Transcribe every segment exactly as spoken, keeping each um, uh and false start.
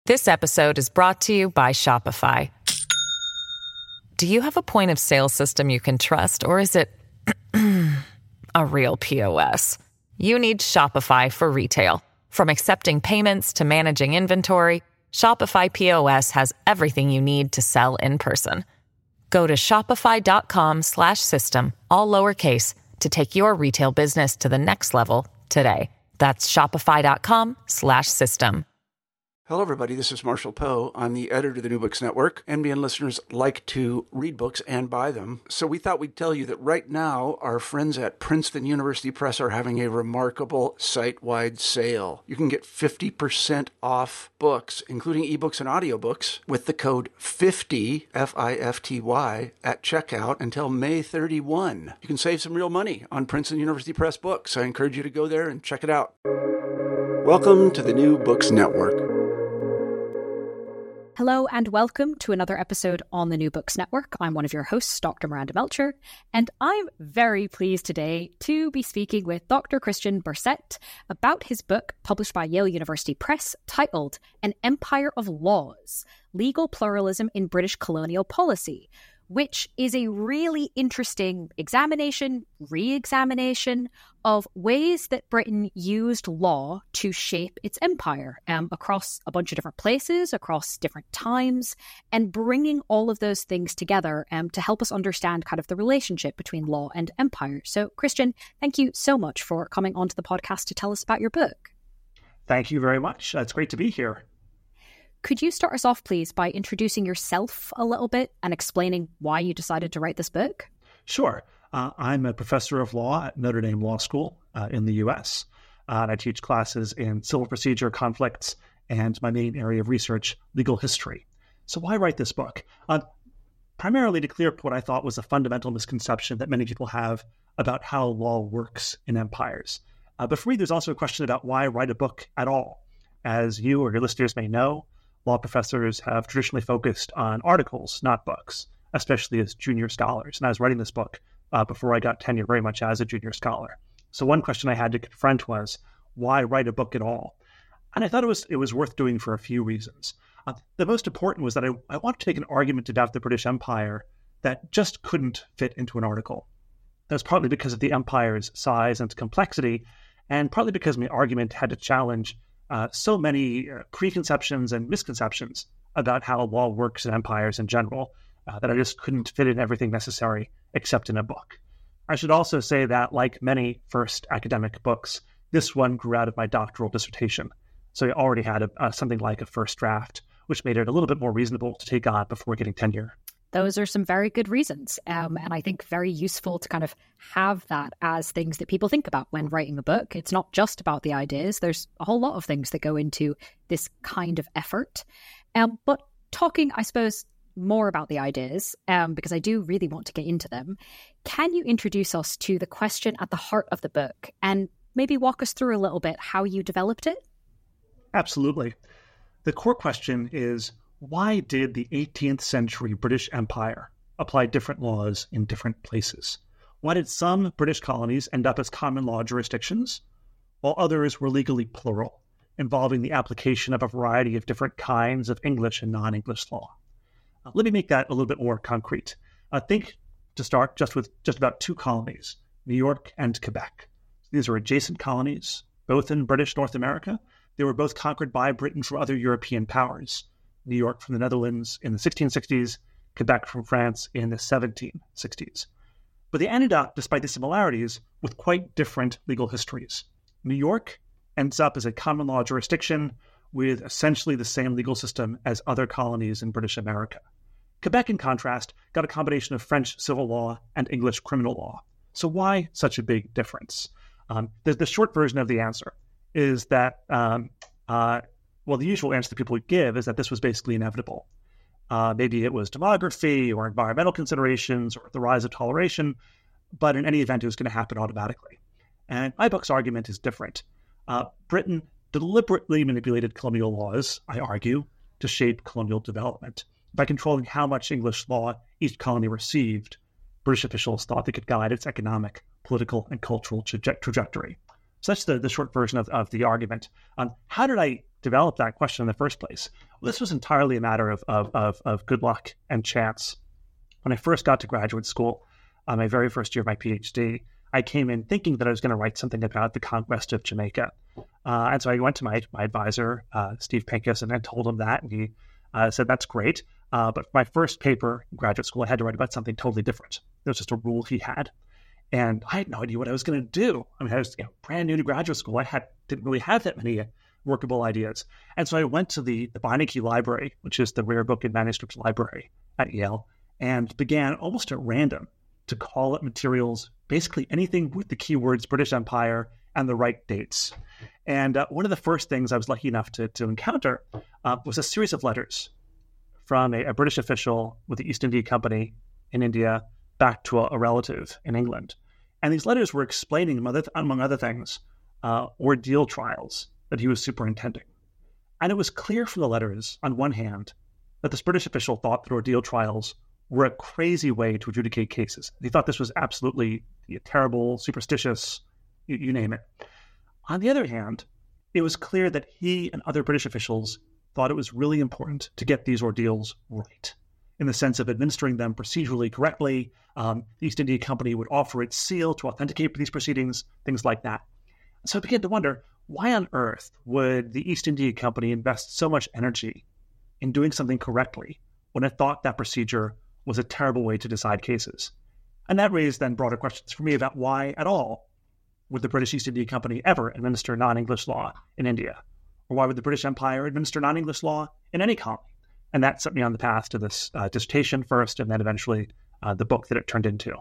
This episode is brought to you by Shopify. Do you have a point of sale system you can trust, or is it a real P O S? You need Shopify for retail. From accepting payments to managing inventory, Shopify P O S has everything you need to sell in person. Go to shopify.com slash system, all lowercase, to take your retail business to the next level today. That's shopify.com slash system. Hello, everybody. This is Marshall Poe. I'm the editor of the New Books Network. N B N listeners like to read books and buy them. So we thought we'd tell you that right now, our friends at Princeton University Press are having a remarkable site-wide sale. You can get fifty percent off books, including ebooks and audiobooks, with the code fifty, F I F T Y, at checkout until May thirty-first. You can save some real money on Princeton University Press books. I encourage you to go there and check it out. Welcome to the New Books Network. Hello and welcome to another episode on the New Books Network. I'm one of your hosts, Doctor Miranda Melcher, and I'm very pleased today to be speaking with Doctor Christian Berset about his book published by Yale University Press titled An Empire of Laws, Legal Pluralism in British Colonial Policy, which is a really interesting examination, re-examination of ways that Britain used law to shape its empire um, across a bunch of different places, across different times, and bringing all of those things together um, to help us understand kind of the relationship between law and empire. So, Christian, thank you so much for coming onto the podcast to tell us about your book. Thank you very much. It's great to be here. Could you start us off, please, by introducing yourself a little bit and explaining why you decided to write this book? Sure. Uh, I'm a professor of law at Notre Dame Law School uh, in the U S, uh, and I teach classes in civil procedure, conflicts, and my main area of research, legal history. So why write this book? Uh, primarily to clear up what I thought was a fundamental misconception that many people have about how law works in empires. Uh, but for me, there's also a question about why write a book at all. As you or your listeners may know, law professors have traditionally focused on articles, not books, especially as junior scholars. And I was writing this book uh, before I got tenure very much as a junior scholar. So one question I had to confront was, why write a book at all? And I thought it was it was worth doing for a few reasons. Uh, the most important was that I, I wanted to take an argument about the British Empire that just couldn't fit into an article. That was partly because of the empire's size and complexity, and partly because my argument had to challenge Uh, so many uh, preconceptions and misconceptions about how law works in empires in general uh, that I just couldn't fit in everything necessary except in a book. I should also say that, like many first academic books, this one grew out of my doctoral dissertation. So I already had a, uh, something like a first draft, which made it a little bit more reasonable to take on before getting tenure. Those are some very good reasons. Um, and I think very useful to kind of have that as things that people think about when writing a book. It's not just about the ideas. There's a whole lot of things that go into this kind of effort. Um, but talking, I suppose, more about the ideas, um, because I do really want to get into them, can you introduce us to the question at the heart of the book and maybe walk us through a little bit how you developed it? Absolutely. The core question is, why did the eighteenth century British Empire apply different laws in different places? Why did some British colonies end up as common law jurisdictions, while others were legally plural, involving the application of a variety of different kinds of English and non-English law? Uh, let me make that a little bit more concrete. Uh, think, to start, just with just about two colonies, New York and Quebec. These are adjacent colonies, both in British North America. They were both conquered by Britain from other European powers. New York from the Netherlands in the sixteen sixties, Quebec from France in the seventeen sixties. But they ended up, despite the similarities, with quite different legal histories. New York ends up as a common law jurisdiction with essentially the same legal system as other colonies in British America. Quebec, in contrast, got a combination of French civil law and English criminal law. So why such a big difference? Um, the, the short version of the answer is that um, uh, Well, the usual answer that people would give is that this was basically inevitable. Uh, maybe it was demography or environmental considerations or the rise of toleration, but in any event, it was going to happen automatically. And my book's argument is different. Uh, Britain deliberately manipulated colonial laws, I argue, to shape colonial development. By controlling how much English law each colony received, British officials thought they could guide its economic, political, and cultural traje- trajectory. So that's the, the short version of, of the argument. Um, how did I develop that question in the first place? Well, this was entirely a matter of, of, of, of good luck and chance. When I first got to graduate school, uh, my very first year of my PhD, I came in thinking that I was going to write something about the conquest of Jamaica. Uh, and so I went to my, my advisor, uh, Steve Pincus, and I told him that. And he uh, said, that's great. Uh, but my first paper in graduate school, I had to write about something totally different. It was just a rule he had. And I had no idea what I was going to do. I mean, I was you know, brand new to graduate school. I had didn't really have that many workable ideas. And so I went to the, the Beinecke Library, which is the rare book and manuscripts library at Yale, and began almost at random to call up materials, basically anything with the keywords British Empire and the right dates. And uh, one of the first things I was lucky enough to, to encounter uh, was a series of letters from a, a British official with the East India Company in India back to a, a relative in England. And these letters were explaining, among other, among other things, uh, ordeal trials that he was superintending. And it was clear from the letters, on one hand, that this British official thought that ordeal trials were a crazy way to adjudicate cases. He thought this was absolutely terrible, superstitious, you, you name it. On the other hand, it was clear that he and other British officials thought it was really important to get these ordeals right, in the sense of administering them procedurally correctly. Um, the East India Company would offer its seal to authenticate these proceedings, things like that. So I began to wonder, why on earth would the East India Company invest so much energy in doing something correctly when it thought that procedure was a terrible way to decide cases? And that raised then broader questions for me about why at all would the British East India Company ever administer non-English law in India? Or why would the British Empire administer non-English law in any colony? And that set me on the path to this uh, dissertation first, and then eventually uh, the book that it turned into.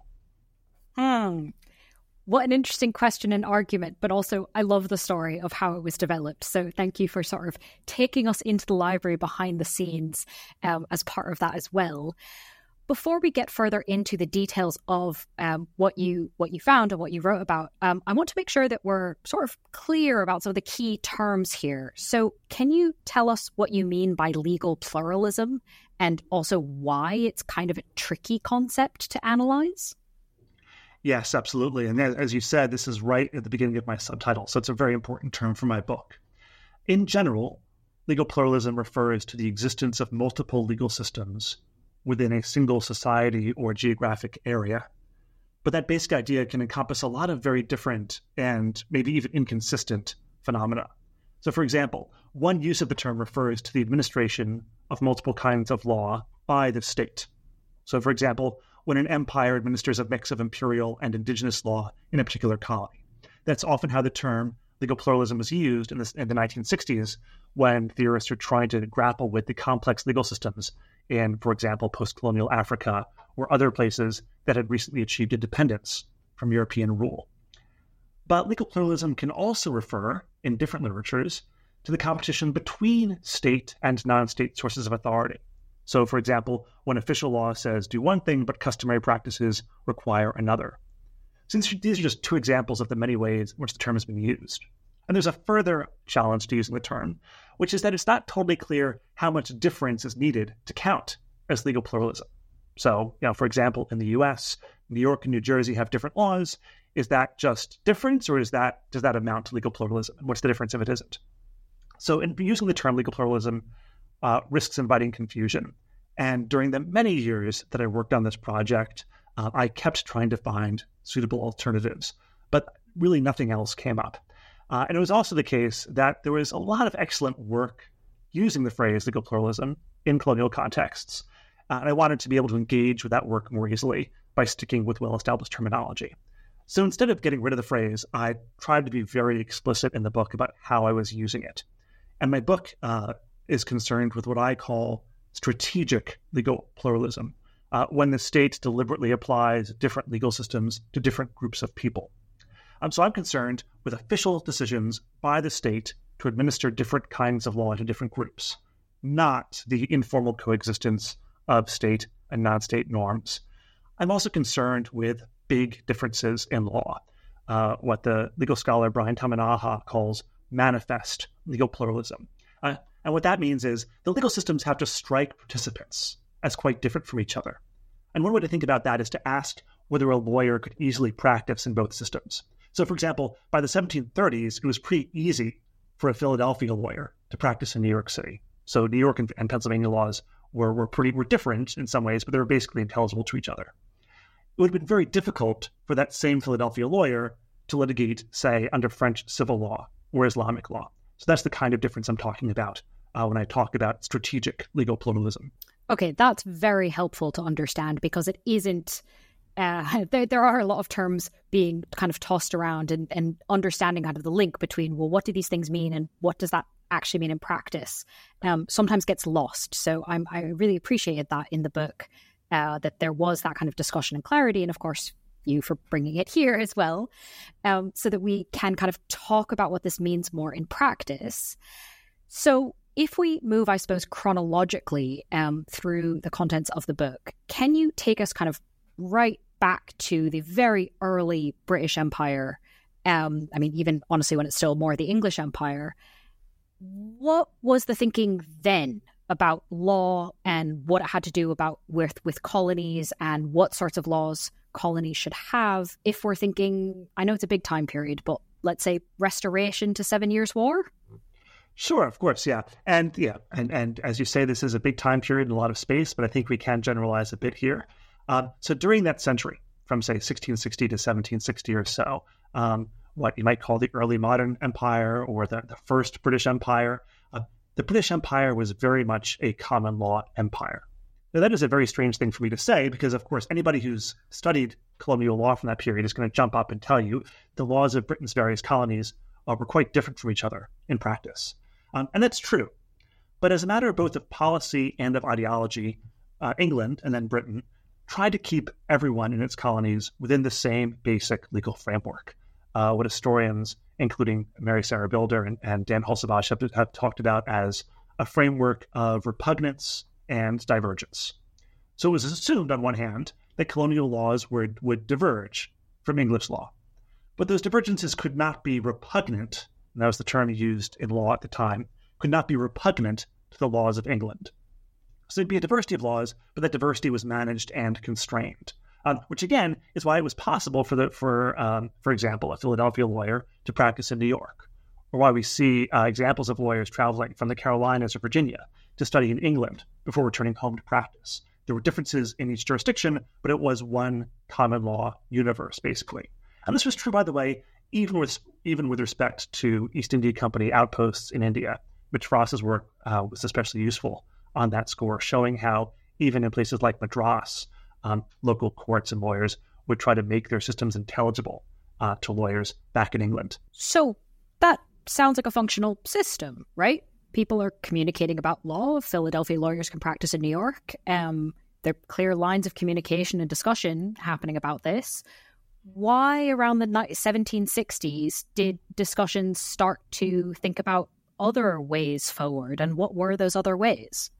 Hmm. What an interesting question and argument, but also I love the story of how it was developed. So thank you for sort of taking us into the library behind the scenes um, as part of that as well. Before we get further into the details of um, what you what you found and what you wrote about, um, I want to make sure that we're sort of clear about some of the key terms here. So can you tell us what you mean by legal pluralism and also why it's kind of a tricky concept to analyze? Yes, absolutely. And as you said, this is right at the beginning of my subtitle, so it's a very important term for my book. In general, legal pluralism refers to the existence of multiple legal systems within a single society or geographic area. But that basic idea can encompass a lot of very different and maybe even inconsistent phenomena. So, for example, one use of the term refers to the administration of multiple kinds of law by the state. So, for example, when an empire administers a mix of imperial and indigenous law in a particular colony. That's often how the term legal pluralism was used in the, in the nineteen sixties when theorists are trying to grapple with the complex legal systems in, for example, post-colonial Africa or other places that had recently achieved independence from European rule. But legal pluralism can also refer, in different literatures, to the competition between state and non-state sources of authority. So, for example, when official law says do one thing, but customary practices require another. Since these are just two examples of the many ways in which the term has been used. And there's a further challenge to using the term, which is that it's not totally clear how much difference is needed to count as legal pluralism. So, you know, for example, in the U S, New York and New Jersey have different laws. Is that just difference, or is that does that amount to legal pluralism? And what's the difference if it isn't? So, in using the term legal pluralism uh, risks inviting confusion. And during the many years that I worked on this project, uh, I kept trying to find suitable alternatives, but really nothing else came up. Uh, and it was also the case that there was a lot of excellent work using the phrase legal pluralism in colonial contexts. Uh, and I wanted to be able to engage with that work more easily by sticking with well-established terminology. So instead of getting rid of the phrase, I tried to be very explicit in the book about how I was using it. And my book uh, is concerned with what I call strategic legal pluralism, uh, when the state deliberately applies different legal systems to different groups of people. Um, so I'm concerned with official decisions by the state to administer different kinds of law to different groups, not the informal coexistence of state and non-state norms. I'm also concerned with big differences in law, uh, what the legal scholar Brian Tamanaha calls manifest legal pluralism. Uh, and what that means is the legal systems have to strike participants as quite different from each other. And one way to think about that is to ask whether a lawyer could easily practice in both systems. So, for example, by the seventeen thirties, it was pretty easy for a Philadelphia lawyer to practice in New York City. So New York and, and Pennsylvania laws were, were pretty were different in some ways, but they were basically intelligible to each other. It would have been very difficult for that same Philadelphia lawyer to litigate, say, under French civil law or Islamic law. So that's the kind of difference I'm talking about uh, when I talk about strategic legal pluralism. Okay, that's very helpful to understand because it isn't, uh, there, there are a lot of terms being kind of tossed around and, and understanding kind of the link between, well, what do these things mean and what does that actually mean in practice um, sometimes gets lost. So I'm, I really appreciated that in the book, uh, that there was that kind of discussion and clarity. And of course, you for bringing it here as well, um, so that we can kind of talk about what this means more in practice. So if we move, I suppose, chronologically um, through the contents of the book, can you take us kind of right back to the very early British Empire? Um, I mean, even honestly, when it's still more the English Empire. What was the thinking then about law and what it had to do about with, with colonies and what sorts of laws colonies should have if we're thinking, I know it's a big time period, but let's say restoration to Seven Years' War? Sure, of course, yeah. And yeah, and, and as you say, this is a big time period and a lot of space, but I think we can generalize a bit here. Um, so during that century, from say sixteen sixty to seventeen sixty or so, um, what you might call the early modern empire or the, the first British Empire, uh, the British Empire was very much a common law empire. Now, that is a very strange thing for me to say because, of course, anybody who's studied colonial law from that period is going to jump up and tell you the laws of Britain's various colonies uh, were quite different from each other in practice. Um, and that's true. But as a matter both of policy and of ideology, uh, England and then Britain tried to keep everyone in its colonies within the same basic legal framework. Uh, what historians, including Mary Sarah Bilder and, and Dan Holzapfel, have, have talked about as a framework of repugnance and divergence. So it was assumed, on one hand, that colonial laws would, would diverge from English law. But those divergences could not be repugnant, and that was the term used in law at the time, could not be repugnant to the laws of England. So there'd be a diversity of laws, but that diversity was managed and constrained. Um, which again is why it was possible for the for um, for example a Philadelphia lawyer to practice in New York, or why we see uh, examples of lawyers traveling from the Carolinas or Virginia to study in England before returning home to practice. There were differences in each jurisdiction, but it was one common law universe basically. And this was true, by the way, even with even with respect to East India Company outposts in India. Mitch Ross's work uh, was especially useful on that score, showing how even in places like Madras, Um, local courts and lawyers would try to make their systems intelligible uh, to lawyers back in England. So that sounds like a functional system, right? People are communicating about law. Philadelphia lawyers can practice in New York. Um, there are clear lines of communication and discussion happening about this. Why around the seventeen sixties did discussions start to think about other ways forward, and what were those other ways?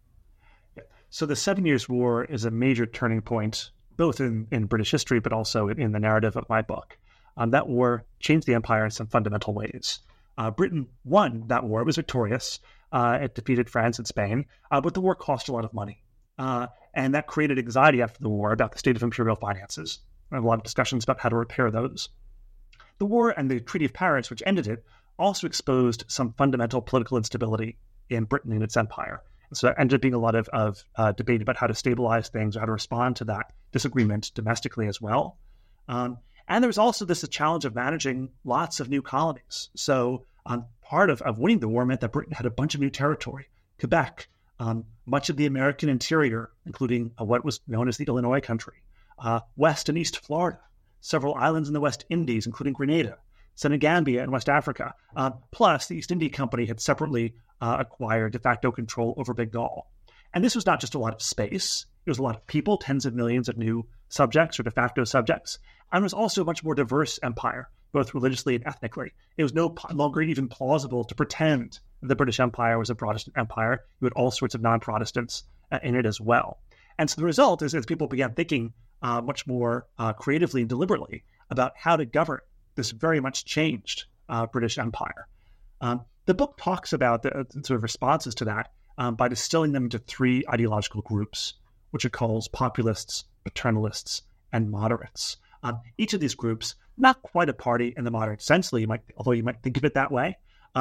So the Seven Years' War is a major turning point, both in, in British history, but also in, in the narrative of my book. Um, that war changed the empire in some fundamental ways. Uh, Britain won that war. It was victorious. Uh, it defeated France and Spain, uh, but the war cost a lot of money. Uh, and that created anxiety after the war about the state of imperial finances. I have a lot of discussions about how to repair those. The war and the Treaty of Paris, which ended it, also exposed some fundamental political instability in Britain and its empire. So there ended up being a lot of, of uh, debate about how to stabilize things or how to respond to that disagreement domestically as well. Um, and there was also this challenge of managing lots of new colonies. So um, part of, of winning the war meant that Britain had a bunch of new territory. Quebec, um, much of the American interior, including uh, what was known as the Illinois country, uh, West and East Florida, several islands in the West Indies, including Grenada, Senegambia in West Africa. Uh, plus, the East India Company had separately uh, acquired de facto control over Bengal. And this was not just a lot of space. It was a lot of people, tens of millions of new subjects or de facto subjects. And it was also a much more diverse empire, both religiously and ethnically. It was no longer even plausible to pretend the British Empire was a Protestant empire. You had all sorts of non-Protestants uh, in it as well. And so the result is, as people began thinking uh, much more uh, creatively and deliberately about how to govern this very much changed uh, British Empire. Um, the book talks about the, the sort of responses to that um, by distilling them into three ideological groups, which it calls populists, paternalists, and moderates. Um, each of these groups, not quite a party in the modern sense, you might, although you might think of it that way, um,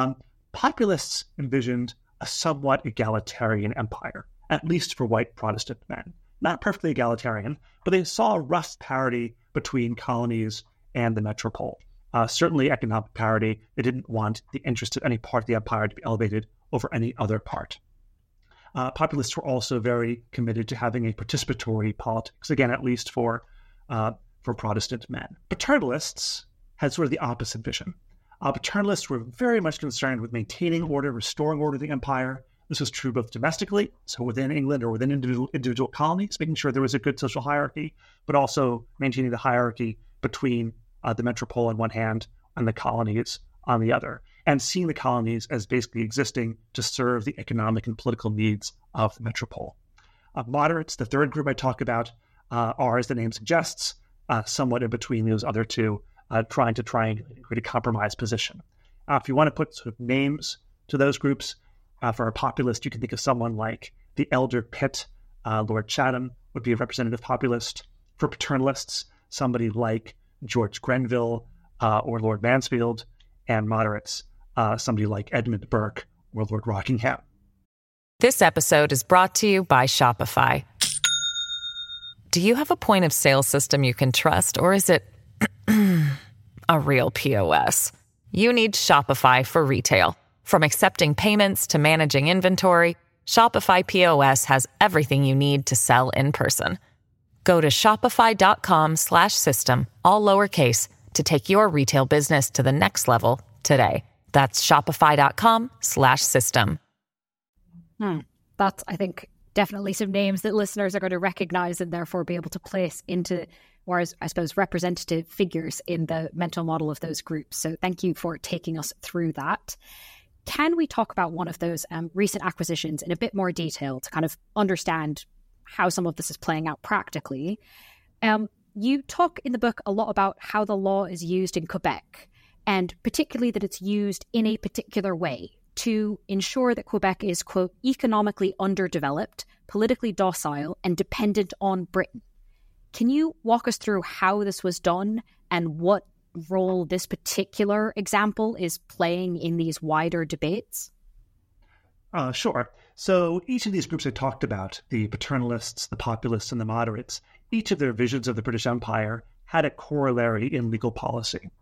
Populists envisioned a somewhat egalitarian empire, at least for white Protestant men. Not perfectly egalitarian, but they saw a rough parity between colonies and the metropole. Uh, certainly economic parity. They didn't want the interest of any part of the empire to be elevated over any other part. Uh, populists were also very committed to having a participatory politics, again, at least for uh, for Protestant men. Paternalists had sort of the opposite vision. Uh, paternalists were very much concerned with maintaining order, restoring order to the empire. This was true both domestically, so within England or within individual, individual colonies, making sure there was a good social hierarchy, but also maintaining the hierarchy between uh, the metropole on one hand and the colonies on the other, and seeing the colonies as basically existing to serve the economic and political needs of the metropole. Uh, moderates, the third group I talk about, uh, are, as the name suggests, uh, somewhat in between those other two, uh, trying to triangulate and create a compromise position. Uh, if you want to put sort of names to those groups, uh, for a populist, you can think of someone like the elder Pitt, uh, Lord Chatham would be a representative populist. For paternalists, somebody like George Grenville uh, or Lord Mansfield, and moderates, uh, somebody like Edmund Burke or Lord Rockingham. This episode is brought to you by Shopify. Do you have a point of sale system you can trust, or is it a real P O S? You need Shopify for retail. From accepting payments to managing inventory, Shopify P O S has everything you need to sell in person. Go to shopify.com slash system, all lowercase, to take your retail business to the next level today. That's shopify.com slash system. Hmm. That's, I think, definitely some names that listeners are going to recognize and therefore be able to place into, or as, I suppose, representative figures in the mental model of those groups. So thank you for taking us through that. Can we talk about one of those um, recent acquisitions in a bit more detail to kind of understand how some of this is playing out practically? Um, you talk in the book a lot about how the law is used in Quebec, and particularly that it's used in a particular way to ensure that Quebec is, quote, economically underdeveloped, politically docile, and dependent on Britain. Can you walk us through how this was done and what role this particular example is playing in these wider debates? Uh, sure. So each of these groups I talked about, the paternalists, the populists, and the moderates, each of their visions of the British Empire had a corollary in legal policy.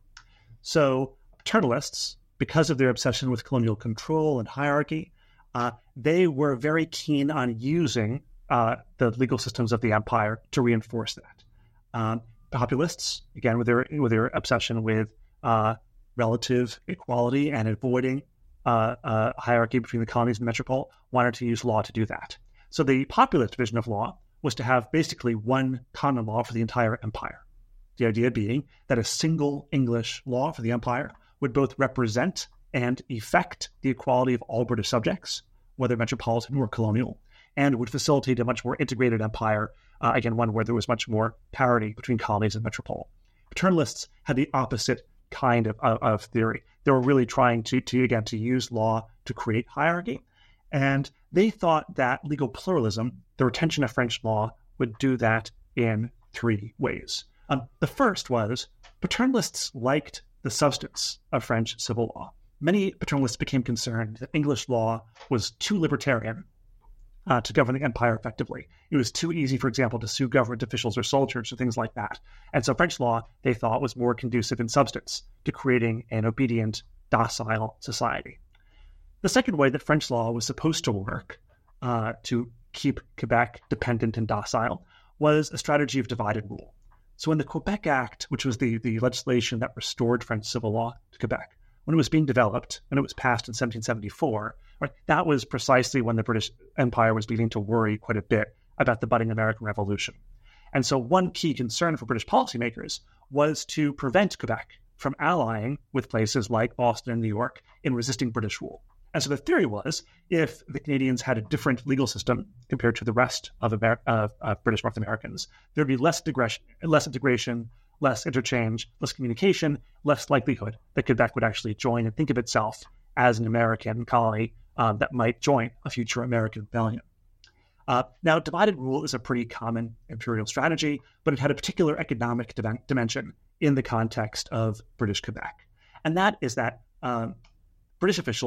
So paternalists, because of their obsession with colonial control and hierarchy, uh, they were very keen on using uh, the legal systems of the empire to reinforce that. Um, populists, again, with their with their obsession with uh, relative equality and avoiding uh, uh, hierarchy between the colonies and the metropole, wanted to use law to do that. So the populist vision of law was to have basically one common law for the entire empire. The idea being that a single English law for the empire would both represent and effect the equality of all British subjects, whether metropolitan or colonial, and would facilitate a much more integrated empire, uh, again, one where there was much more parity between colonies and metropole. Paternalists had the opposite kind of, of, of theory. They were really trying to, to, again, to use law to create hierarchy, and they thought that legal pluralism, the retention of French law, would do that in three ways. Um, the first was paternalists liked the substance of French civil law. Many paternalists became concerned that English law was too libertarian uh, to govern the empire effectively. It was too easy, for example, to sue government officials or soldiers or things like that. And so French law, they thought, was more conducive in substance to creating an obedient, docile society. The second way that French law was supposed to work uh, to keep Quebec dependent and docile was a strategy of divided rule. So in the Quebec Act, which was the, the legislation that restored French civil law to Quebec, when it was being developed, and it was passed in seventeen seventy-four, right, that was precisely when the British Empire was beginning to worry quite a bit about the budding American Revolution. And so one key concern for British policymakers was to prevent Quebec from allying with places like Boston and New York in resisting British rule. And so the theory was, if the Canadians had a different legal system compared to the rest of, Amer- of, of British North Americans, there'd be less integration, less integration, less interchange, less communication, less likelihood that Quebec would actually join and think of itself as an American colony um, that might join a future American rebellion. Uh, now, divided rule is a pretty common imperial strategy, but it had a particular economic dim- dimension in the context of British Quebec. And that is that um, British officials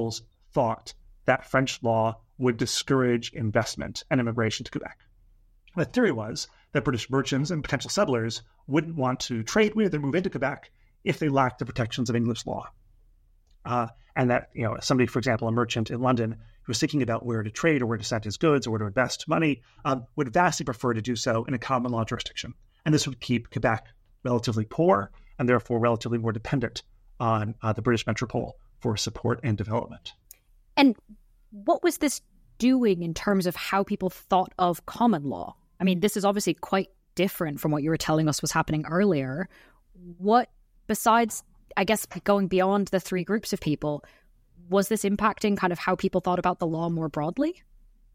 thought that French law would discourage investment and immigration to Quebec. The theory was that British merchants and potential settlers wouldn't want to trade with or move into Quebec if they lacked the protections of English law. Uh, and that, you know, somebody, for example, a merchant in London who was thinking about where to trade or where to send his goods or where to invest money um, would vastly prefer to do so in a common law jurisdiction. And this would keep Quebec relatively poor and therefore relatively more dependent on uh, the British metropole for support and development. And what was this doing in terms of how people thought of common law? I mean, this is obviously quite different from what you were telling us was happening earlier. What, besides, I guess, going beyond the three groups of people, was this impacting kind of how people thought about the law more broadly?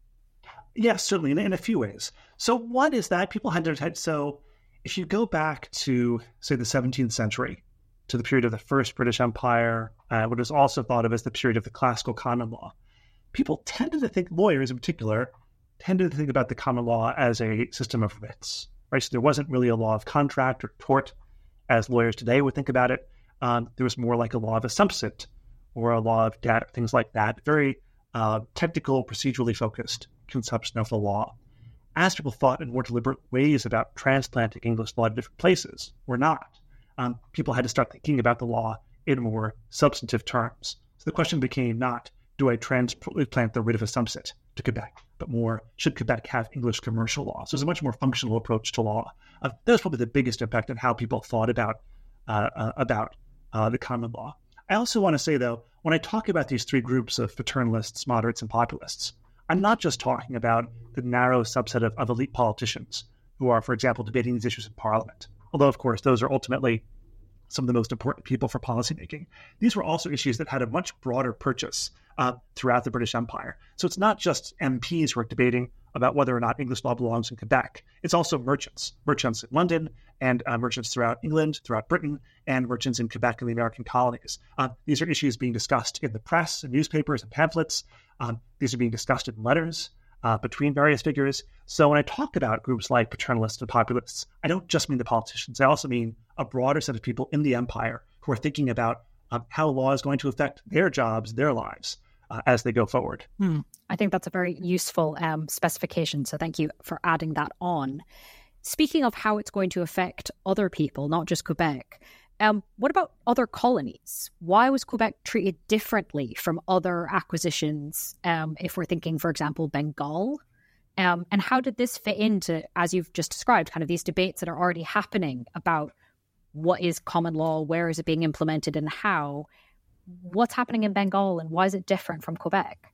Yes, certainly, in, in a few ways. So one is that people had to, so if you go back to, say, the seventeenth century, to the period of the First British Empire, uh, what is also thought of as the period of the classical common law, people tended to think, lawyers in particular, tended to think about the common law as a system of writs, right? So there wasn't really a law of contract or tort as lawyers today would think about it. Um, there was more like a law of assumpsit or a law of debt, things like that, very uh, technical, procedurally focused conception of the law. As people thought in more deliberate ways about transplanting English law to different places, or not, um, people had to start thinking about the law in more substantive terms. So the question became not, do I transplant the writ of assumpsit to Quebec, but more, should Quebec have English commercial law? So it's a much more functional approach to law. Uh, that was probably the biggest impact on how people thought about uh, uh, about uh, the common law. I also want to say, though, when I talk about these three groups of paternalists, moderates, and populists, I'm not just talking about the narrow subset of, of elite politicians who are, for example, debating these issues in Parliament. Although, of course, those are ultimately some of the most important people for policymaking. These were also issues that had a much broader purchase uh, throughout the British Empire. So it's not just M Ps who are debating about whether or not English law belongs in Quebec. It's also merchants, merchants in London and uh, merchants throughout England, throughout Britain, and merchants in Quebec and the American colonies. Uh, these are issues being discussed in the press, and newspapers, and pamphlets. Um, these are being discussed in letters uh, between various figures. So when I talk about groups like paternalists and populists, I don't just mean the politicians. I also mean a broader set of people in the empire who are thinking about um, how law is going to affect their jobs, their lives, uh, as they go forward. Hmm. I think that's a very useful um, specification. So thank you for adding that on. Speaking of how it's going to affect other people, not just Quebec, um, what about other colonies? Why was Quebec treated differently from other acquisitions, um, if we're thinking, for example, Bengal? Um, and how did this fit into, as you've just described, kind of these debates that are already happening about what is common law, where is it being implemented, and how? What's happening in Bengal, and why is it different from Quebec?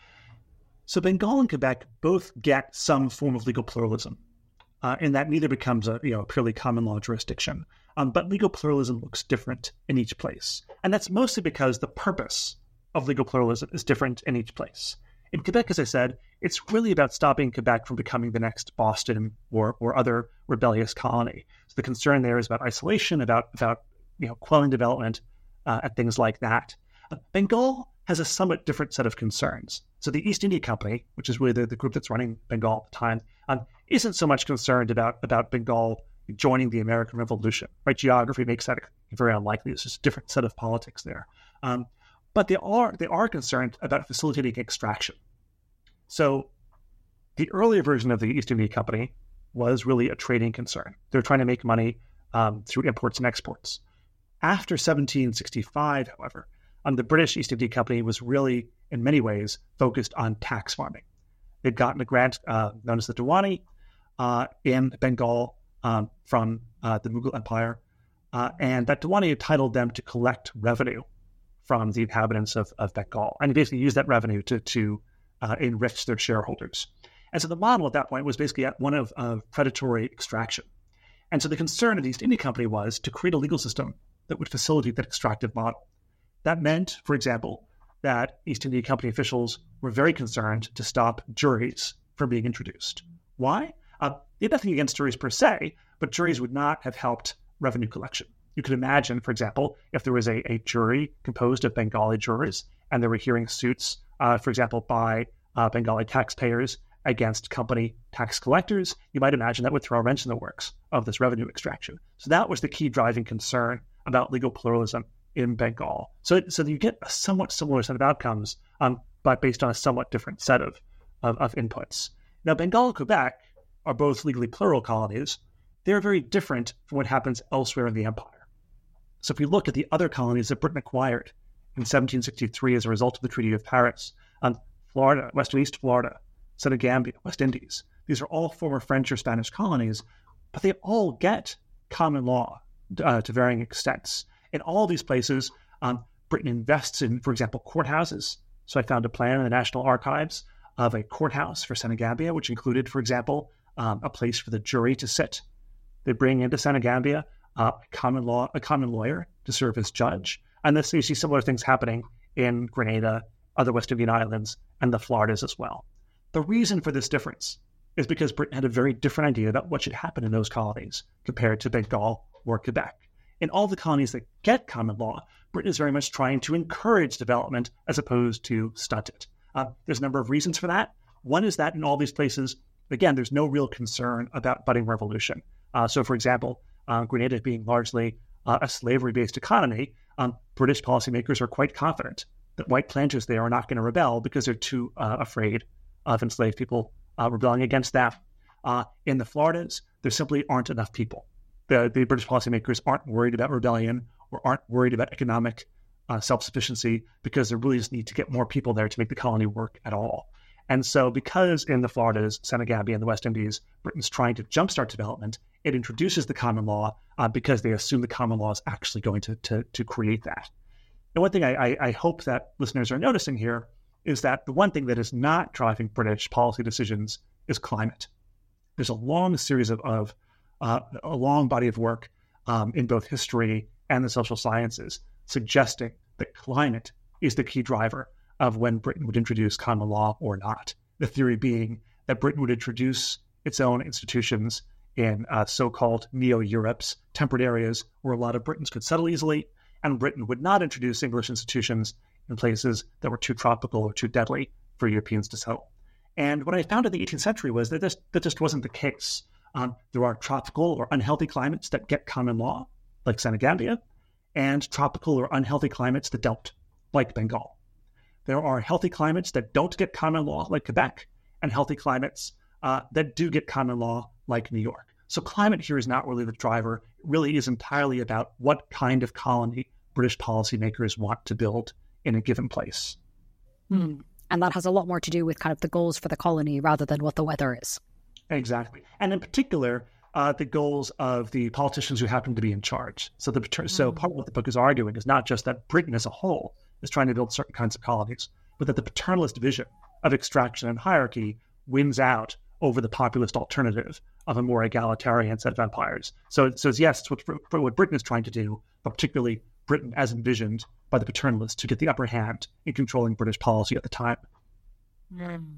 So Bengal and Quebec both get some form of legal pluralism, uh, in that neither becomes a you know a purely common law jurisdiction. Um, but legal pluralism looks different in each place. And that's mostly because the purpose of legal pluralism is different in each place. In Quebec, as I said, it's really about stopping Quebec from becoming the next Boston or or other rebellious colony. So the concern there is about isolation, about, about you know quelling development, uh, and things like that. Uh, Bengal has a somewhat different set of concerns. So the East India Company, which is really the, the group that's running Bengal at the time, um, isn't so much concerned about, about Bengal joining the American Revolution. Right? Geography makes that very unlikely. It's just a different set of politics there. Um, but they are they are concerned about facilitating extraction. So the earlier version of the East India Company was really a trading concern. They're trying to make money um, through imports and exports. After seventeen sixty-five, however, um, the British East India Company was really, in many ways, focused on tax farming. They'd gotten a grant uh, known as the Diwani uh, in Bengal um, from uh, the Mughal Empire, uh, and that Diwani entitled them to collect revenue from the inhabitants of, of Bengal, and basically use that revenue to, to uh, enrich their shareholders. And so the model at that point was basically one of, of predatory extraction. And so the concern of the East India Company was to create a legal system that would facilitate that extractive model. That meant, for example, that East India Company officials were very concerned to stop juries from being introduced. Why? Uh, they had nothing against juries per se, but juries would not have helped revenue collection. You could imagine, for example, if there was a, a jury composed of Bengali jurors and they were hearing suits, uh, for example, by uh, Bengali taxpayers against company tax collectors, you might imagine that would throw a wrench in the works of this revenue extraction. So that was the key driving concern about legal pluralism in Bengal. So, so you get a somewhat similar set of outcomes, um, but based on a somewhat different set of, of, of inputs. Now, Bengal and Quebec are both legally plural colonies. They're very different from what happens elsewhere in the empire. So if we look at the other colonies that Britain acquired in seventeen sixty-three as a result of the Treaty of Paris, um, Florida, West and East Florida, Senegambia, West Indies, these are all former French or Spanish colonies, but they all get common law uh, to varying extents. In all these places, um, Britain invests in, for example, courthouses. So I found a plan in the National Archives of a courthouse for Senegambia, which included, for example, um, a place for the jury to sit. They bring into Senegambia uh, a common law, a common lawyer to serve as judge. And this, you see similar things happening in Grenada, other West Indian islands, and the Floridas as well. The reason for this difference is because Britain had a very different idea about what should happen in those colonies compared to Bengal or Quebec. In all the colonies that get common law, Britain is very much trying to encourage development as opposed to stunt it. Uh, there's a number of reasons for that. One is that in all these places, again, there's no real concern about budding revolution. Uh, so, for example, uh, Grenada being largely uh, a slavery-based economy, um, British policymakers are quite confident that white planters there are not going to rebel because they're too uh, afraid of enslaved people uh, rebelling against them. Uh, in the Floridas, there simply aren't enough people. The, the British policymakers aren't worried about rebellion or aren't worried about economic uh, self-sufficiency because they really just need to get more people there to make the colony work at all. And so because in the Floridas, Senegambia, and the West Indies, Britain's trying to jumpstart development, it introduces the common law uh, because they assume the common law is actually going to, to, to create that. And one thing I, I, I hope that listeners are noticing here is that the one thing that is not driving British policy decisions is climate. There's a long series of, of uh, a long body of work um, in both history and the social sciences suggesting that climate is the key driver of when Britain would introduce common law or not. The theory being that Britain would introduce its own institutions in uh, so-called neo-Europes, temperate areas where a lot of Britons could settle easily, and Britain would not introduce English institutions in places that were too tropical or too deadly for Europeans to settle. And what I found in the eighteenth century was that this, that just wasn't the case. Um, there are tropical or unhealthy climates that get common law, like Senegambia, and tropical or unhealthy climates that don't, like Bengal. There are healthy climates that don't get common law, like Quebec, and healthy climates uh, that do get common law, like New York. So climate here is not really the driver. It really is entirely about what kind of colony British policymakers want to build in a given place. Hmm. And that has a lot more to do with kind of the goals for the colony rather than what the weather is. Exactly. And in particular, uh, the goals of the politicians who happen to be in charge. So, the mm. so part of what the book is arguing is not just that Britain as a whole is trying to build certain kinds of colonies, but that the paternalist vision of extraction and hierarchy wins out over the populist alternative of a more egalitarian set of empires. So, so yes, it's what, what Britain is trying to do, but particularly Britain as envisioned by the paternalists to get the upper hand in controlling British policy at the time. Mm.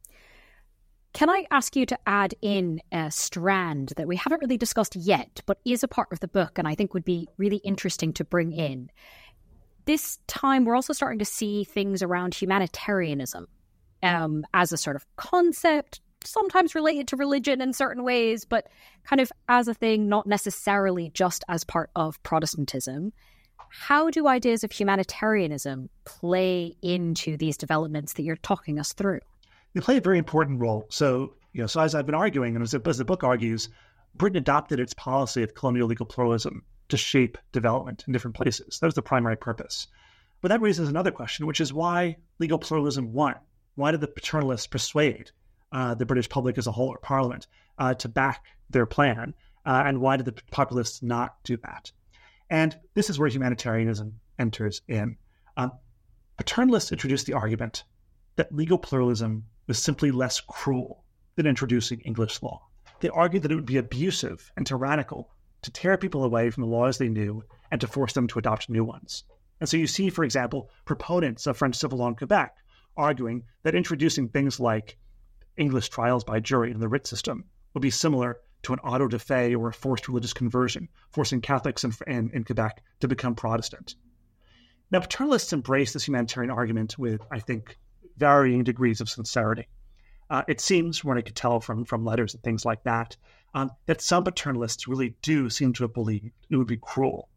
Can I ask you to add in a strand that we haven't really discussed yet, but is a part of the book and I think would be really interesting to bring in? This time, we're also starting to see things around humanitarianism um, as a sort of concept, sometimes related to religion in certain ways, but kind of as a thing, not necessarily just as part of Protestantism. How do ideas of humanitarianism play into these developments that you're talking us through? They play a very important role. So, you know, so as I've been arguing, and as, as the book argues, Britain adopted its policy of colonial legal pluralism to shape development in different places. That was the primary purpose. But that raises another question, which is why legal pluralism won. Why did the paternalists persuade uh, the British public as a whole, or Parliament, uh, to back their plan? Uh, and why did the populists not do that? And this is where humanitarianism enters in. Um, paternalists introduced the argument that legal pluralism was simply less cruel than introducing English law. They argued that it would be abusive and tyrannical to tear people away from the laws they knew and to force them to adopt new ones. And so you see, for example, proponents of French civil law in Quebec arguing that introducing things like English trials by jury in the writ system would be similar to an auto de fe or a forced religious conversion, forcing Catholics in, in, in Quebec to become Protestant. Now, paternalists embrace this humanitarian argument with, I think, varying degrees of sincerity. Uh, it seems, from what I could tell from, from letters and things like that, um, that some paternalists really do seem to have believed it would be cruel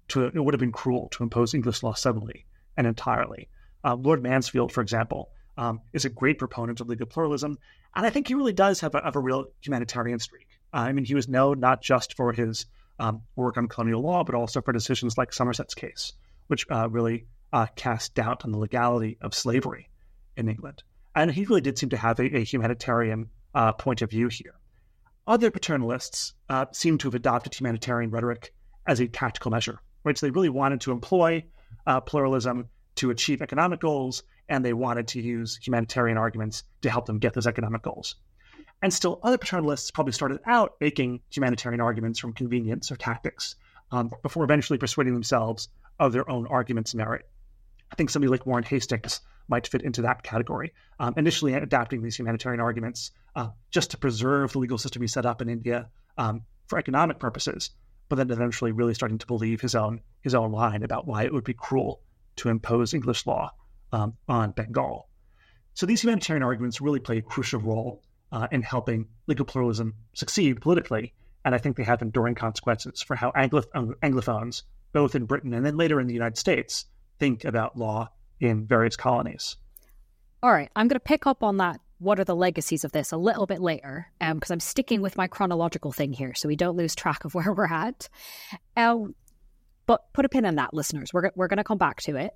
to, it would have been cruel to impose English law suddenly and entirely. Uh, Lord Mansfield, for example, um, is a great proponent of legal pluralism, and I think he really does have a, have a real humanitarian streak. Uh, I mean, he was known not just for his um, work on colonial law, but also for decisions like Somerset's case, which uh, really uh, cast doubt on the legality of slavery in England. And he really did seem to have a, a humanitarian uh, point of view here. Other paternalists uh, seem to have adopted humanitarian rhetoric as a tactical measure, right? So they really wanted to employ uh, pluralism to achieve economic goals, and they wanted to use humanitarian arguments to help them get those economic goals. And still, other paternalists probably started out making humanitarian arguments from convenience or tactics um, before eventually persuading themselves of their own argument's merit. I think somebody like Warren Hastings might fit into that category, um, initially adapting these humanitarian arguments uh, just to preserve the legal system he set up in India um, for economic purposes, but then eventually really starting to believe his own his own line about why it would be cruel to impose English law um, on Bengal. So these humanitarian arguments really play a crucial role uh, in helping legal pluralism succeed politically, and I think they have enduring consequences for how Anglo- Anglophones, both in Britain and then later in the United States, think about law in various colonies. All right, I'm going to pick up on that. What are the legacies of this a little bit later, because um, I'm sticking with my chronological thing here so we don't lose track of where we're at. Um, but put a pin in that, listeners. We're, we're going to come back to it.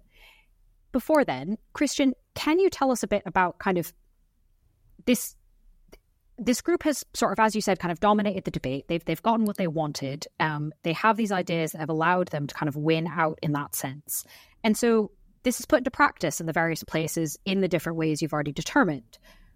Before then, Christian, can you tell us a bit about kind of this... This group has sort of, as you said, kind of dominated the debate. They've they've gotten what they wanted. Um, they have these ideas that have allowed them to kind of win out in that sense. And so this is put into practice in the various places in the different ways you've already determined.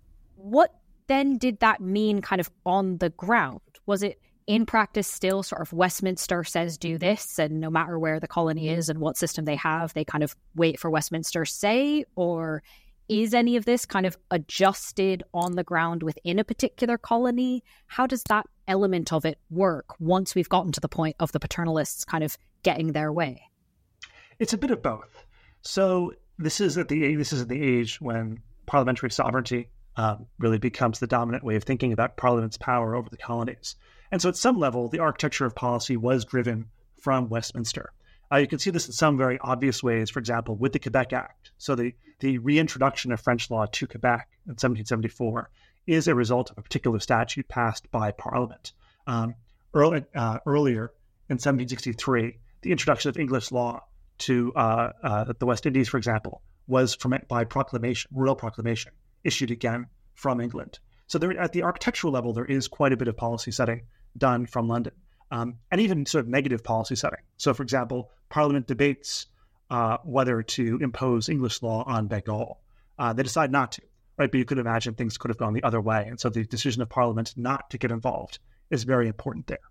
What then did that mean kind of on the ground? Was it in practice still sort of Westminster says do this, and no matter where the colony is and what system they have, they kind of wait for Westminster's say? Or is any of this kind of adjusted on the ground within a particular colony? How does that element of it work once we've gotten to the point of the paternalists kind of getting their way? It's a bit of both. So this is at the this is at the age when parliamentary sovereignty um, really becomes the dominant way of thinking about Parliament's power over the colonies. And so at some level, the architecture of policy was driven from Westminster. Uh, you can see this in some very obvious ways, for example, with the Quebec Act. So the, the reintroduction of French law to Quebec in seventeen seventy-four is a result of a particular statute passed by Parliament. Um, early, uh, earlier, in seventeen sixty-three, the introduction of English law to uh, uh, the West Indies, for example, was from by proclamation, royal proclamation, issued again from England. So there, at the architectural level, there is quite a bit of policy setting done from London. Um, and even sort of negative policy setting. So, for example, Parliament debates uh, whether to impose English law on Bengal. Uh, they decide not to, right? But you could imagine things could have gone the other way. And so the decision of Parliament not to get involved is very important there.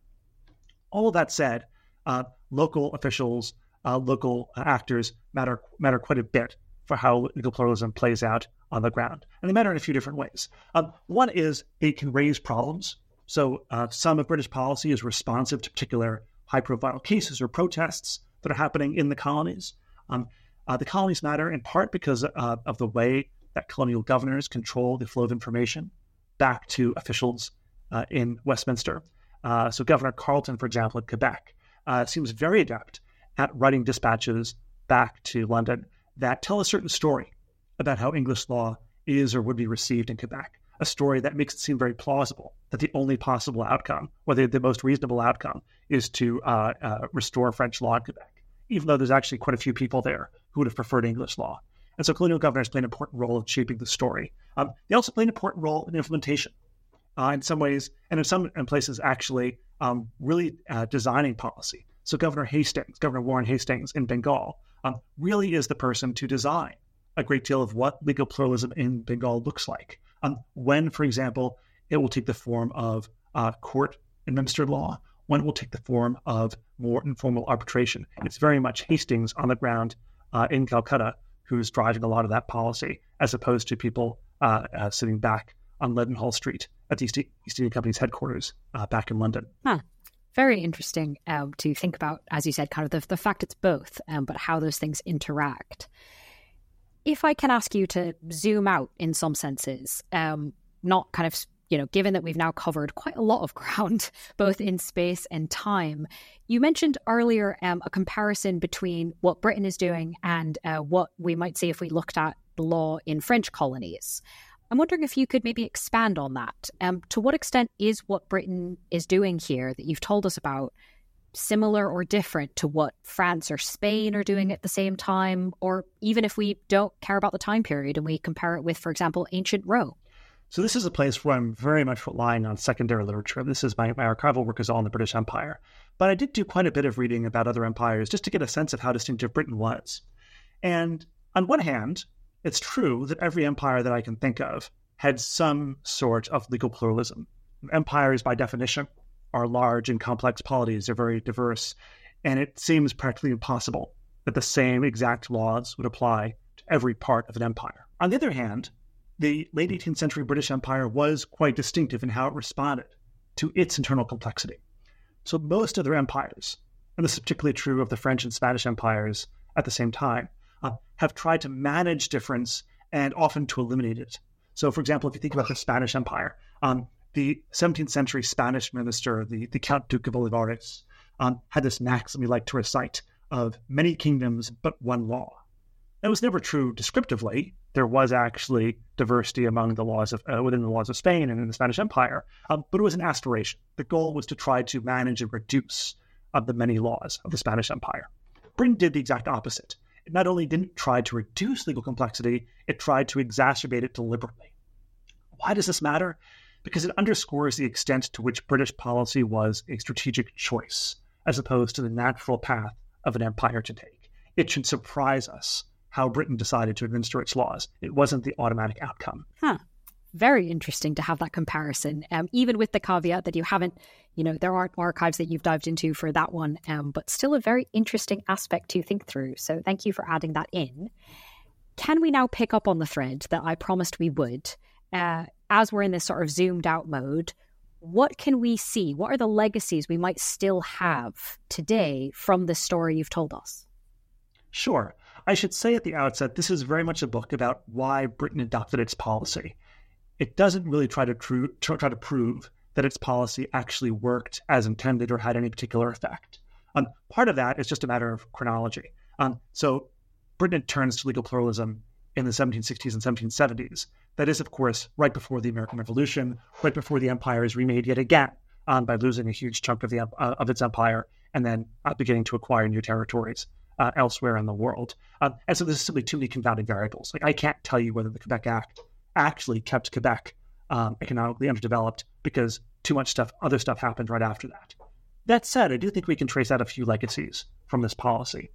All of that said, uh, local officials, uh, local actors matter matter quite a bit for how legal pluralism plays out on the ground. And they matter in a few different ways. Um, one is it can raise problems. So uh, some of British policy is responsive to particular high-profile cases or protests that are happening in the colonies. Um, uh, the colonies matter in part because uh, of the way that colonial governors control the flow of information back to officials uh, in Westminster. Uh, so Governor Carleton, for example, at Quebec, uh, seems very adept at writing dispatches back to London that tell a certain story about how English law is or would be received in Quebec. A story that makes it seem very plausible that the only possible outcome, or the, the most reasonable outcome, is to uh, uh, restore French law in Quebec, even though there's actually quite a few people there who would have preferred English law. And so colonial governors play an important role in shaping the story. Um, they also play an important role in implementation uh, in some ways, and in some places actually um, really uh, designing policy. So Governor Hastings, Governor Warren Hastings in Bengal, um, really is the person to design a great deal of what legal pluralism in Bengal looks like. Um, when, for example, it will take the form of uh, court-administered law, when it will take the form of more informal arbitration. And it's very much Hastings on the ground uh, in Calcutta who's driving a lot of that policy, as opposed to people uh, uh, sitting back on Leadenhall Street at the East, East India Company's headquarters uh, back in London. Huh. Very interesting um, to think about, as you said, kind of the, the fact it's both, um, but how those things interact. If I can ask you to zoom out in some senses, um, not kind of, you know, given that we've now covered quite a lot of ground, both in space and time, you mentioned earlier um, a comparison between what Britain is doing and uh, what we might see if we looked at the law in French colonies. I'm wondering if you could maybe expand on that. Um, to what extent is what Britain is doing here that you've told us about similar or different to what France or Spain are doing at the same time? Or even if we don't care about the time period and we compare it with, for example, ancient Rome? So this is a place where I'm very much relying on secondary literature. This is my, my archival work is all in the British Empire. But I did do quite a bit of reading about other empires just to get a sense of how distinctive Britain was. And on one hand, it's true that every empire that I can think of had some sort of legal pluralism. Empires, by definition, are large and complex polities. They're very diverse. And it seems practically impossible that the same exact laws would apply to every part of an empire. On the other hand, the late eighteenth century British Empire was quite distinctive in how it responded to its internal complexity. So most other empires, and this is particularly true of the French and Spanish empires at the same time, uh, have tried to manage difference and often to eliminate it. So, for example, if you think about the Spanish Empire, um, the seventeenth century Spanish minister, the, the Count Duke of Olivares, um, had this maxim he liked to recite of many kingdoms but one law. That was never true descriptively. There was actually diversity among the laws of uh, within the laws of Spain and in the Spanish Empire, um, but it was an aspiration. The goal was to try to manage and reduce of the many laws of the Spanish Empire. Britain did the exact opposite. It not only didn't try to reduce legal complexity, it tried to exacerbate it deliberately. Why does this matter? Because it underscores the extent to which British policy was a strategic choice, as opposed to the natural path of an empire to take. It should surprise us how Britain decided to administer its laws. It wasn't the automatic outcome. Huh. Very interesting to have that comparison, um, even with the caveat that you haven't, you know, there aren't archives that you've dived into for that one, um, but still a very interesting aspect to think through. So thank you for adding that in. Can we now pick up on the thread that I promised we would? Uh, as we're in this sort of zoomed out mode, what can we see? What are the legacies we might still have today from the story you've told us? Sure. I should say at the outset, this is very much a book about why Britain adopted its policy. It doesn't really try to tr- try to prove that its policy actually worked as intended or had any particular effect. Um, part of that is just a matter of chronology. Um, so Britain turns to legal pluralism in the seventeen sixties and seventeen seventies. That is, of course, right before the American Revolution, right before the empire is remade yet again um, by losing a huge chunk of the uh, of its empire and then uh, beginning to acquire new territories uh, elsewhere in the world. Um, and so there's simply too many confounding variables. Like I can't tell you whether the Quebec Act actually kept Quebec um, economically underdeveloped because too much stuff, other stuff happened right after that. That said, I do think we can trace out a few legacies from this policy.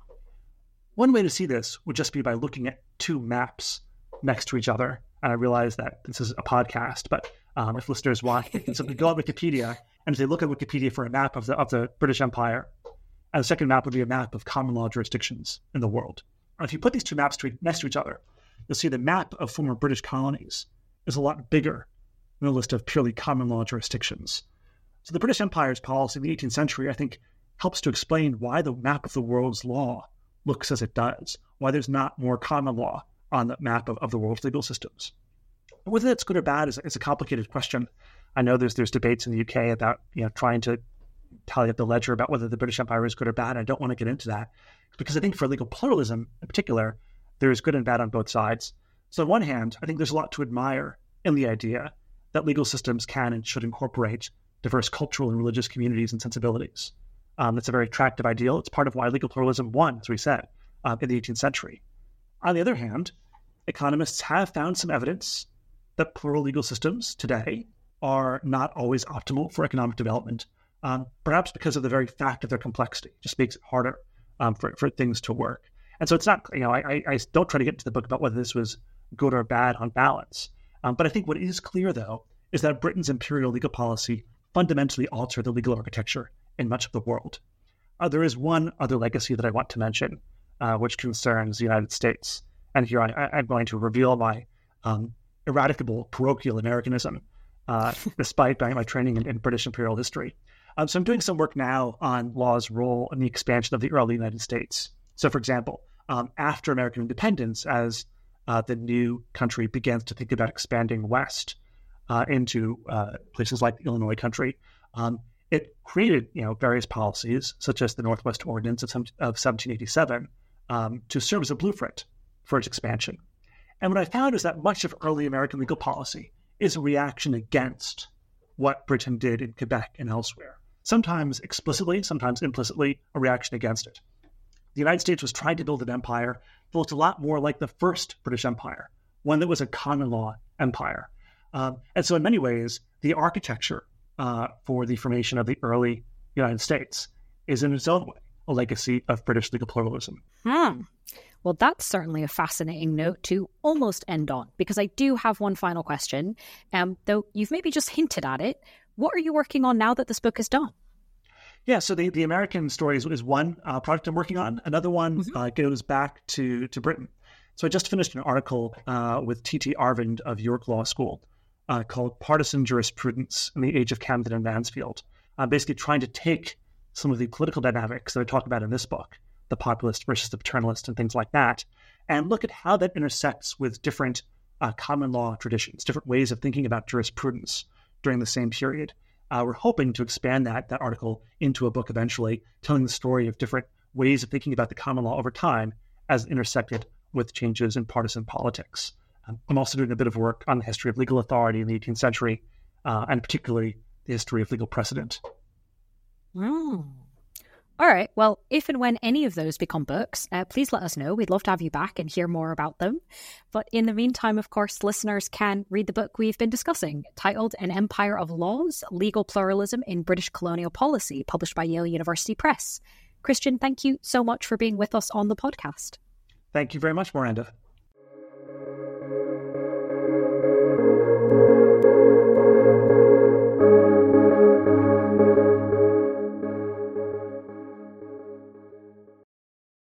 One way to see this would just be by looking at two maps next to each other. And I realize that this is a podcast, but um, if listeners want, they can simply go on Wikipedia, and if they look at Wikipedia for a map of the of the British Empire, and the second map would be a map of common law jurisdictions in the world. And if you put these two maps to, next to each other, you'll see the map of former British colonies is a lot bigger than the list of purely common law jurisdictions. So the British Empire's policy in the eighteenth century, I think, helps to explain why the map of the world's law looks as it does, why there's not more common law on the map of, of the world's legal systems. Whether that's good or bad is, is a complicated question. I know there's there's debates in the U K about you know trying to tally up the ledger about whether the British Empire is good or bad. I don't want to get into that because I think for legal pluralism in particular, there is good and bad on both sides. So on one hand, I think there's a lot to admire in the idea that legal systems can and should incorporate diverse cultural and religious communities and sensibilities. Um, that's a very attractive ideal. It's part of why legal pluralism won, as we said, uh, in the eighteenth century. On the other hand, economists have found some evidence that plural legal systems today are not always optimal for economic development, um, perhaps because of the very fact of their complexity. It just makes it harder um, for, for things to work. And so it's not, you know, I, I don't try to get into the book about whether this was good or bad on balance. Um, but I think what is clear, though, is that Britain's imperial legal policy fundamentally altered the legal architecture in much of the world. Uh, there is one other legacy that I want to mention, uh, which concerns the United States. And here I, I'm going to reveal my um, eradicable parochial Americanism, uh, despite my, my training in, in British imperial history. Um, so I'm doing some work now on law's role in the expansion of the early United States. So, for example, um, after American independence, as uh, the new country begins to think about expanding west, uh, into uh, places like the Illinois country. Um, it created, you know, various policies, such as the Northwest Ordinance of, of seventeen eighty-seven, um, to serve as a blueprint for its expansion. And what I found is that much of early American legal policy is a reaction against what Britain did in Quebec and elsewhere. Sometimes explicitly, sometimes implicitly, a reaction against it. The United States was trying to build an empire that looked a lot more like the first British Empire, one that was a common law empire. Um, and so in many ways, the architecture uh, for the formation of the early United States is in its own way a legacy of British legal pluralism. Hmm. Well, that's certainly a fascinating note to almost end on, because I do have one final question, um, though you've maybe just hinted at it. What are you working on now that this book is done? Yeah, so the, the American story is, is one uh, project I'm working on. Another one mm-hmm. uh, goes back to, to Britain. So I just finished an article uh, with T T Arvind of York Law School uh, called Partisan Jurisprudence in the Age of Camden and Mansfield, uh, basically trying to take some of the political dynamics that I talk about in this book, the populist versus the paternalist and things like that, and look at how that intersects with different uh, common law traditions, different ways of thinking about jurisprudence during the same period. Uh, we're hoping to expand that that article into a book eventually, telling the story of different ways of thinking about the common law over time as intersected with changes in partisan politics. Um, I'm also doing a bit of work on the history of legal authority in the eighteenth century, uh, and particularly the history of legal precedent. Mm. All right. Well, if and when any of those become books, uh, please let us know. We'd love to have you back and hear more about them. But in the meantime, of course, listeners can read the book we've been discussing, titled An Empire of Laws, Legal Pluralism in British Colonial Policy, published by Yale University Press. Christian, thank you so much for being with us on the podcast. Thank you very much, Miranda.